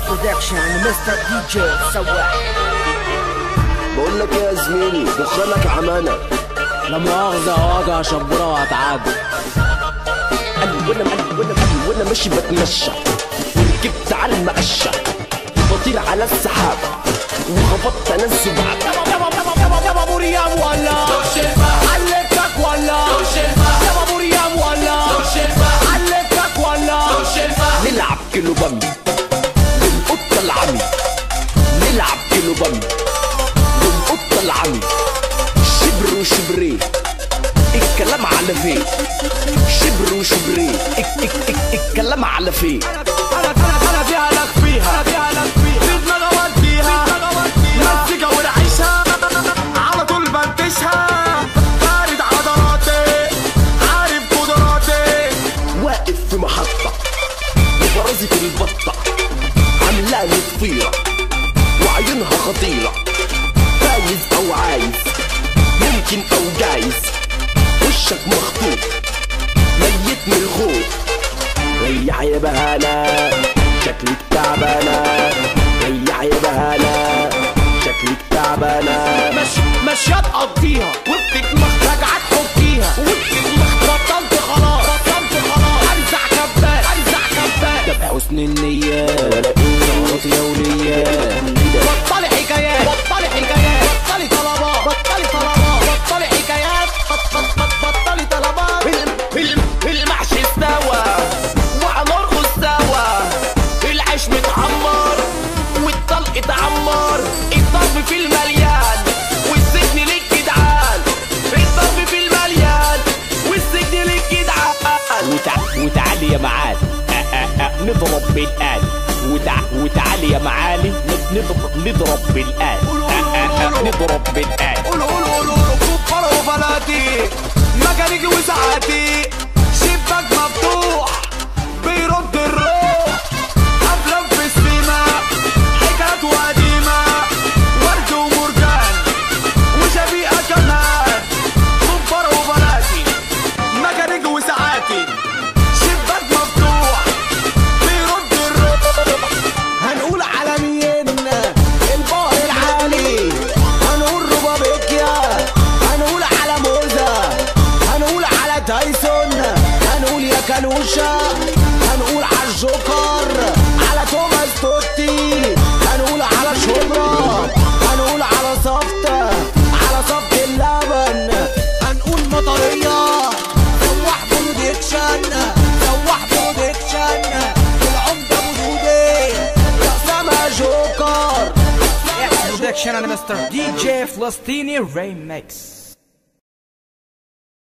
برودكشن مستر دي جي سواح. بقول لك يا زميلي دخلك عمانة. لا مؤاخذة واجع شبورة وهتعدي. وانا ماشي بتمشى وركبت على المقشة بطير على السحاب وخبطت انا الزبعة. يابا بوريام ولا علمتك ولا يابا بوريام ولا علمتك ولا نلعب كيلو بامي بالقطة العمي. نلعب كيلو بامي بالقطة العمي. شبر وشبري الكلام على فين. شبر وشبري الكلام على فين. انا فيها لك فيها في دماغ اوديها مزيكا ونعيشها على طول بنتشها. بارد عضلاتي عارف قدراتي. واقف في محطة وفرازي في البطة عملاني طفيرة وعيونها خطيرة. فايز او عايز ممكن او جايز وشك مخطوط ميت من الخوف. ريح يا بهانة شكلك تعبانة. ريح يا بهانة شكلك تعبانة. ماشية تقضيها وبتتمخ راجعة تحكيها وبتتمخ. بطلت خلاص ارزع كبات ده بحسن النية صورتي يا ولية. بطلي حكايات بطلي طلبات بطلي حكايات بطلي طلبات. المحشي استوى وهنرقص سوا. العيش متعمر والطلق اتعمر. الضرب في المليان والسجن للجدعان. الضرب في المليان والسجن للجدعان. وتعالي يا معالي نضرب بالآن. وتعالي يا معالي نضرب بالآن. نضرب بالآن. قولوا كفر وفلاتي مكانيكي وساعاتي. شباك مفتوح بيرد الروح. أفلام في السيما حكايات وقديمة ورد ومرجان وشبيهة كمان. كفر وفلاتي مكانيكي وساعاتي. شباك مفتوح بيرد الروح. هنقول عالميين البحر العالي. هنقول روبابيكيا. هنقول على موزة. هنقول على تايسون. هنقول يا كالوشا. هنقول على الجوكر على توماس توتي. هنقول على شبرا. هنقول على صفت اللبن. هنقول مطرية. سواح برودكشن العمدة بودودي يا جوكر. برودكشن انا مستر دي جي فلسطيني ريميكس.